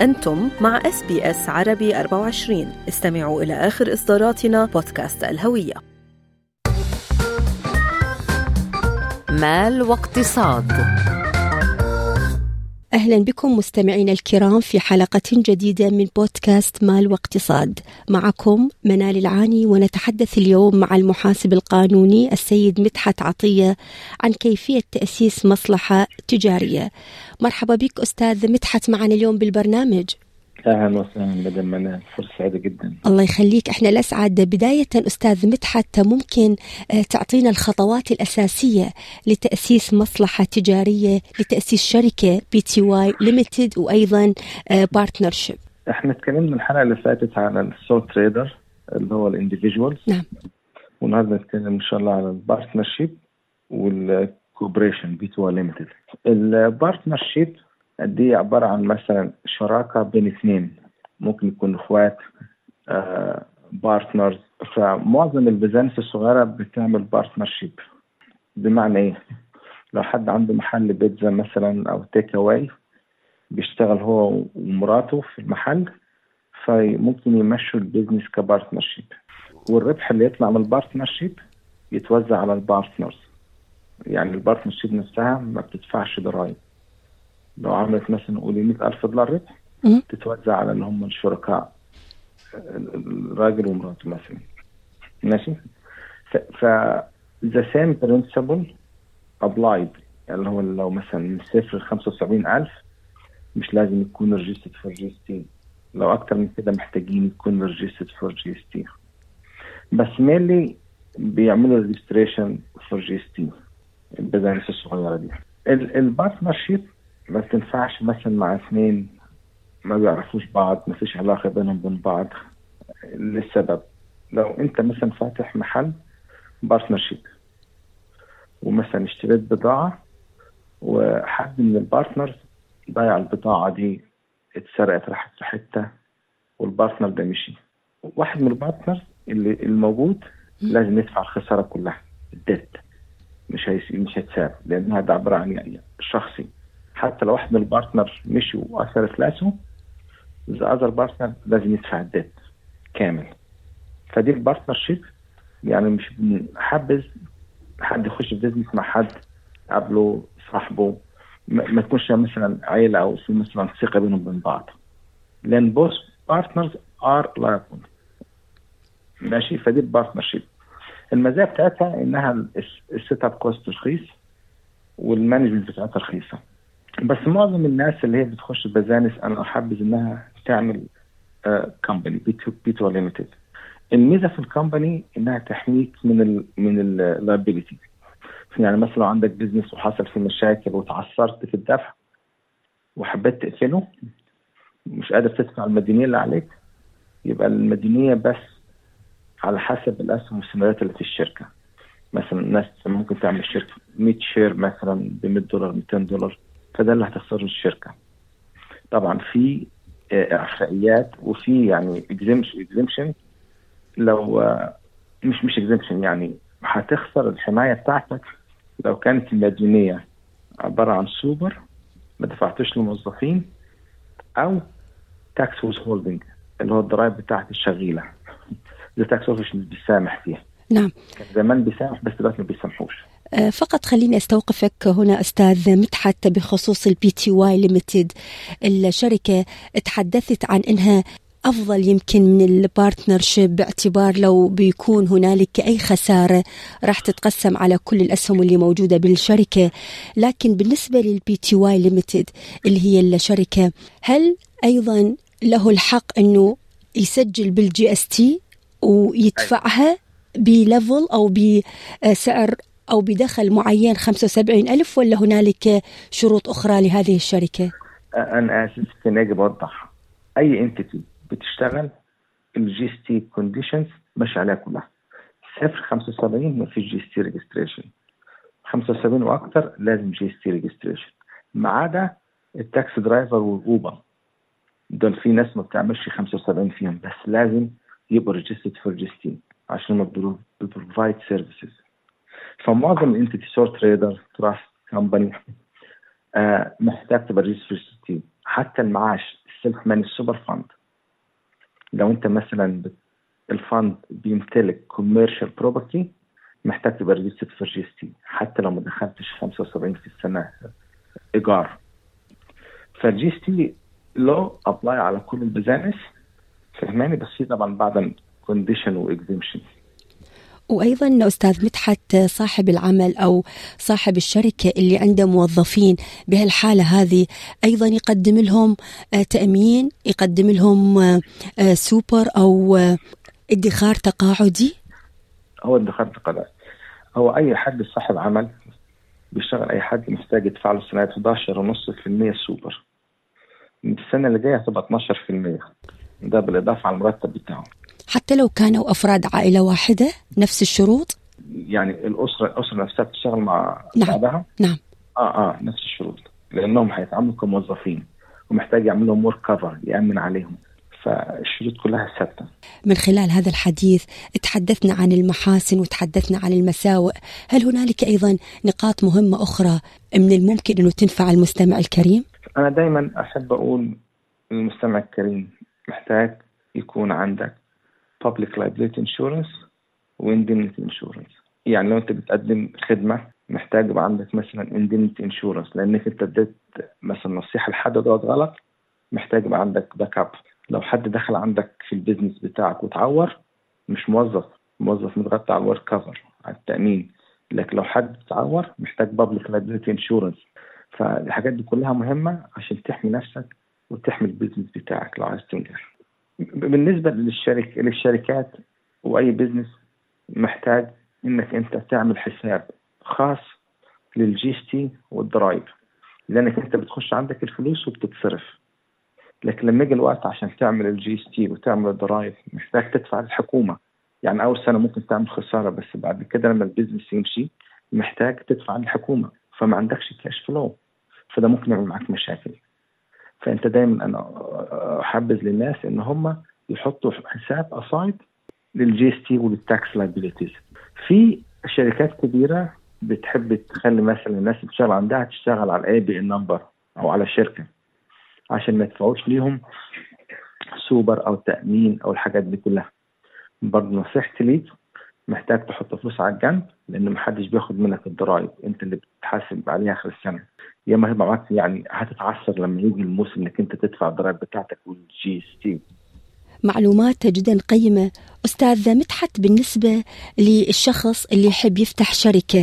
أنتم مع SBS عربي 24. استمعوا إلى آخر إصداراتنا بودكاست الهوية. مال واقتصاد. أهلا بكم مستمعينا الكرام في حلقة جديدة من بودكاست مال واقتصاد. معكم منال العاني، ونتحدث اليوم مع المحاسب القانوني السيد مدحت عطية عن كيفية تأسيس مصلحة تجارية. مرحبا بك أستاذ مدحت معنا اليوم بالبرنامج. أهلا وسهلا مدام منال، فرصة سعيدة جدا. الله يخليك، احنا الأسعد. بداية أستاذ مدحت، ممكن تعطينا الخطوات الأساسية لتأسيس مصلحة تجارية، لتأسيس شركة BTY Limited وأيضا بارتنرشيب؟ احنا اتكلمنا الحلقة اللي فاتت على السول تريدر اللي هو الانديفيدوالز. نعم. والنهارده نتكلم ان شاء الله على البارتنرشيب والكوبريشن BTY Limited. البارتنرشيب دي عبارة عن مثلا شراكة بين اثنين، ممكن يكون اخوات، بارتنرز. فمعظم البيزنس الصغيرة بتعمل بارتنرشيب. بمعنى ايه؟ لو حد عنده محل بيتزا مثلا او تيك اواي، بيشتغل هو ومراته في المحل، فممكن يمشوا البيزنس كبارتنرشيب، والربح اللي يطلع من البارتنرشيب يتوزع على البارتنرز. يعني البارتنرشيب نفسها ما بتدفعش ضرائب. لو عملت مثلا قولي $100,000 ربح، تتوزع على اللي هم الشركاء، الراجل ومراته مثلا. ماشي. ف the same principle applied. يعني هو لو مثلا من 0 ل75,000 مش لازم يكون registered for GST. لو أكتر من كده محتاجين يكون registered for GST. بس mainly بيعملوا registration for GST البيزنس الصغيرة دي. البارتنرشيب ما تنفعش مثلا مع اثنين ما بيعرفوش بعض، ما فيش علاقة بينهم وبين بعض. للسبب، لو انت مثلا فاتح محل بارتنرشيب ومثلا اشتريت بضاعة وحد من البارتنرز ضيع البضاعة دي، اتسرقت، راحت في حتة، والبارتنر ده مشي، واحد من البارتنرز اللي الموجود لازم يدفع الخسارة كلها. الديت مش هيتساب، لأنها ده عبارة عن شخصي. حتى لو واحد من البارتنر مشي وأثر إفلاسه، the other partner لازم يدفع الديت كامل. فدي البارتنرشيب. يعني مش بنحبذ حد يخش في بيزنس مع حد قبله صاحبه، ما تكونش مثلا عيلة أو في مثلا ثقة بينهم وبين بعض، لأن both partners are liable. ماشي. فدي البارتنرشيب. المزايا بتاعتها إنها السيت اب كوست رخيص والمانجمنت بتاعتها رخيصة. بس معظم الناس اللي هي بتخش بزانس أنا أحبذ إنها تعمل كمباني BTY Limited. الميزة في الكمباني إنها تحميك من اللايبيليتي. يعني مثلا لو عندك بيزنس وحصل فيه مشاكل وتعثرت في الدفع وحبيت تقفله، مش قادر تدفع المديونية اللي عليك، يبقى المديونية بس على حسب الأسهم والسندات اللي في الشركة. مثلا الناس ممكن تعمل شركة 100 شير مثلا $100 $200، فده اللي هتخسره الشركة. طبعا في اعفائيات وفي يعني exemption. لو مش exemption، يعني هتخسر الحماية بتاعتك لو كانت المديونية عبارة عن سوبر ما دفعتوش للموظفين، أو tax withholding اللي هو الضرائب بتاعت الشغيلة. ده tax office مش بيسامح فيها. نعم. كان زمان بيسامح بس دلوقتي ما بيسامحوش. فقط خليني استوقفك هنا أستاذ مدحت بخصوص BTY Limited. الشركة تحدثت عن أنها أفضل يمكن من البارتنرشيب، باعتبار لو بيكون هنالك أي خسارة راح تتقسم على كل الأسهم اللي موجودة بالشركة. لكن بالنسبة للBTY Limited اللي هي الشركة، هل أيضا له الحق أنه يسجل بالGST ويدفعها بليفل أو بسعر أو بدخل معين 75,000، ولا هنالك شروط أخرى لهذه الشركة؟ أنا آسف، كان يجب أوضح. أي انتيتي بتشتغل الGST كونديشنز مش عليها كلها. 0.75 ما فيش GST ريجستريشن، 75 وأكتر لازم GST ريجستريشن، ما عدا التاكس درايفر والأوبر. دول في ناس ما بتعملش 75 فيهم، بس لازم يبقوا ريجسترد فور GST عشان ما بروفايد سيرفيسز. فمعظم الانتيتي سول تريدر تراست كمباني محتاج تبقى ريجسترد حتى المعاش السيلف ماني السوبر فاند، لو انت مثلا الفاند بيمتلك كوميرشال بروبرتي محتاج تبقى ريجستد في الجي اس تي حتى لو ما دخلتش 75 في السنه ايجار. فالجي اس تي لو ابلاي على كل البزنس فهماني، بس في طبعا بعض كونديشن واكزيمشن. وأيضا أستاذ مدحت صاحب العمل أو صاحب الشركة اللي عنده موظفين بهالحالة هذه أيضا يقدم لهم تأمين، يقدم لهم سوبر أو ادخار تقاعدي. هو ادخار تقاعدي هو أي حد صاحب عمل بيشتغل، أي حد محتاج يدفع له السنة 11.5% سوبر، من السنة اللي جاية هتبقى 12%، ده بالإضافة على المرتب بتاعه. حتى لو كانوا أفراد عائلة واحدة نفس الشروط؟ يعني الأسرة نفسها بتشتغل مع بعضها؟ نعم. نفس الشروط، لأنهم هيتعاملوا كموظفين ومحتاج يعمل لهم ورك كفر يأمن عليهم، فالشروط كلها ثابتة. من خلال هذا الحديث تحدثنا عن المحاسن وتحدثنا عن المساوئ، هل هنالك أيضا نقاط مهمة أخرى من الممكن أنه تنفع المستمع الكريم؟ أنا دايما أحب أقول للمستمع الكريم محتاج يكون عندك public liability insurance و indemnity insurance. يعني لو أنت بتقدم خدمة محتاج يبقى عندك مثلا indemnity insurance، لأنك أنت اديت مثلا نصيحة لحد دوت غلط، محتاج يبقى عندك باك اب. لو حد دخل عندك في البيزنس بتاعك وتعور، مش موظف متغطى على الورك كفر على التأمين، لكن لو حد تعور محتاج public liability insurance. فالحاجات دي كلها مهمة عشان تحمي نفسك وتحمي البيزنس بتاعك لو عايز تنجح. بالنسبة للشركات وأي بيزنس محتاج إنك أنت تعمل حساب خاص للجي اس تي والضرائب، لأنك أنت بتخش عندك الفلوس وبتتصرف، لكن لما يجي الوقت عشان تعمل الجي اس تي وتعمل الضرائب محتاج تدفع للحكومة. يعني أول سنة ممكن تعمل خسارة، بس بعد كده لما البيزنس يمشي محتاج تدفع للحكومة، فما عندكش كاش فلو، فده ممكن يعمل معك مشاكل. فأنت دايما أنا أحبذ للناس إن هم يحطوا حساب أصايد للجي اس تي وللتاكس لايبيليتيز. في شركات كبيرة بتحب تخلي مثلا الناس اللي بتشتغل عندها تشتغل على الاي بي ان نمبر أو على شركة عشان ما يدفعوش ليهم سوبر أو تأمين أو الحاجات دي كلها. برضه نصيحتي ليك محتاج تحط فلوس على الجنب، لأن محدش بياخد منك الضرائب، أنت اللي بتحاسب عليها آخر السنة. يا ما هيبقى معاك يعني هتتعثر لما يجي الموسم إنك أنت تدفع الضرائب بتاعتك والجي اس تي. معلومات جدا قيمة أستاذ مدحت. بالنسبة للشخص اللي يحب يفتح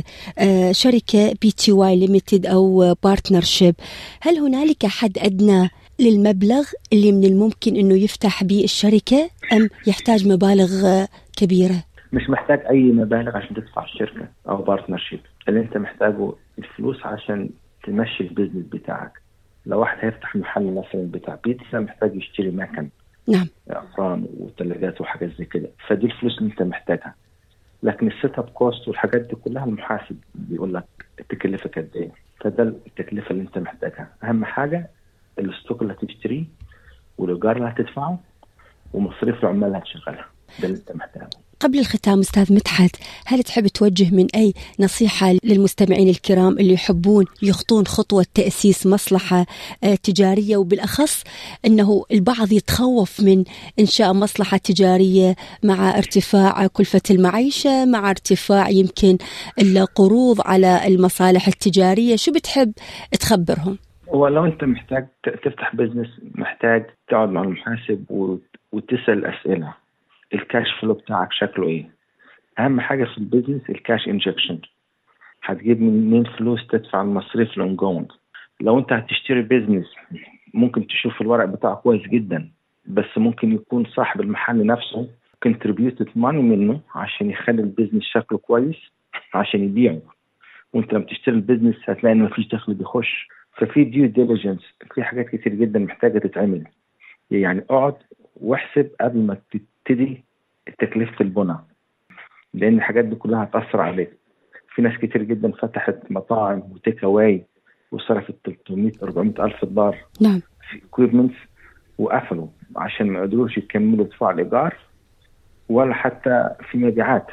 شركة بي تي واي ليميتد أو بارتنرشيب، هل هنالك حد أدنى للمبلغ اللي من الممكن أنه يفتح به الشركة أم يحتاج مبالغ كبيرة؟ مش محتاج أي مبالغ عشان تدفع الشركة أو بارتنرشيب، اللي أنت محتاجه الفلوس عشان تمشي البيزنس بتاعك. لو واحد هيفتح محل مثلا بتاع بيتزا محتاج يشتري مكن، نعم، أفران وثلاجات وحاجات زي كده، فدي الفلوس اللي أنت محتاجها. لكن السيت اب كوست والحاجات دي كلها المحاسب بيقول لك التكلفة قد إيه، فده التكلفة اللي أنت محتاجها. أهم حاجة الستوك اللي هتشتريه والإيجار اللي هتدفعه ومصاريف العمال اللي هتشغلها، ده اللي أنت محتاجه. قبل الختام أستاذ مدحت، هل تحب توجه من أي نصيحة للمستمعين الكرام اللي يحبون يخطون خطوة تأسيس مصلحة تجارية، وبالأخص أنه البعض يتخوف من إنشاء مصلحة تجارية مع ارتفاع كلفة المعيشة، مع ارتفاع يمكن القروض على المصالح التجارية، شو بتحب تخبرهم؟ ولو أنت محتاج تفتح بيزنس محتاج تقعد مع المحاسب وتسأل أسئلة. الكاش فلو بتاعك شكله ايه؟ اهم حاجه في البيزنس الكاش انجكشن، هتجيب منين فلوس تدفع المصاريف الانجوند. لو انت هتشتري بيزنس ممكن تشوف الورق بتاعه كويس جدا، بس ممكن يكون صاحب المحل نفسه contributed money منه عشان يخلي البيزنس شكله كويس عشان يبيعه، وانت لما تشتري البيزنس هتلاقي ان مفيش دخل بيخش. ففي ديو ديليجنس، في حاجات كتير جدا محتاجه تتعمل. يعني اقعد واحسب قبل ما تبتدي تكلفة البناء، لأن الحاجات دي كلها هتأثر عليك. في ناس كتير جدا فتحت مطاعم وتيك اواي وصرفت 300-400 ألف دولار نعم في equipments وقفلوا عشان ما قدروش يكملوا دفاع الإيجار ولا حتى في مبيعات.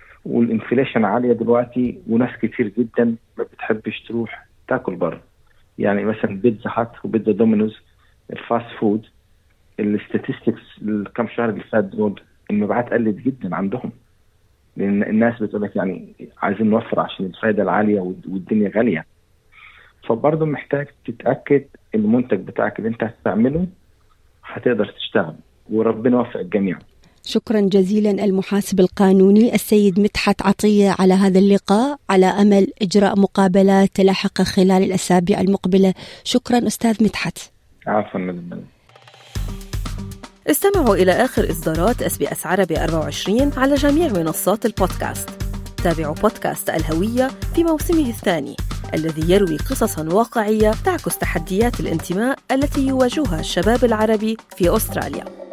والإنفليشن عالية دلوقتي وناس كتير جدا ما بتحبش تروح تاكل بره، يعني مثلا بيتزا هات وبيتزا دومينوز الفاست فود، الستاتستكس الكم شهر اللي فات دول المبيعات قلت جدا عندهم، لأن الناس بتقول لك يعني عايزين نوفر عشان الفائدة العالية والدنيا غالية. فبرضه محتاج تتأكد المنتج بتاعك اللي انت هتعمله هتقدر تشتغل، وربنا يوفق الجميع. شكرا جزيلا المحاسب القانوني السيد مدحت عطية على هذا اللقاء، على أمل إجراء مقابلات لاحقة خلال الأسابيع المقبلة. شكرا أستاذ مدحت. عفوا مدام. استمعوا إلى آخر إصدارات SBS عربي 24 على جميع منصات البودكاست. تابعوا بودكاست الهوية في موسمه الثاني الذي يروي قصصاً واقعية تعكس تحديات الانتماء التي يواجهها الشباب العربي في أستراليا.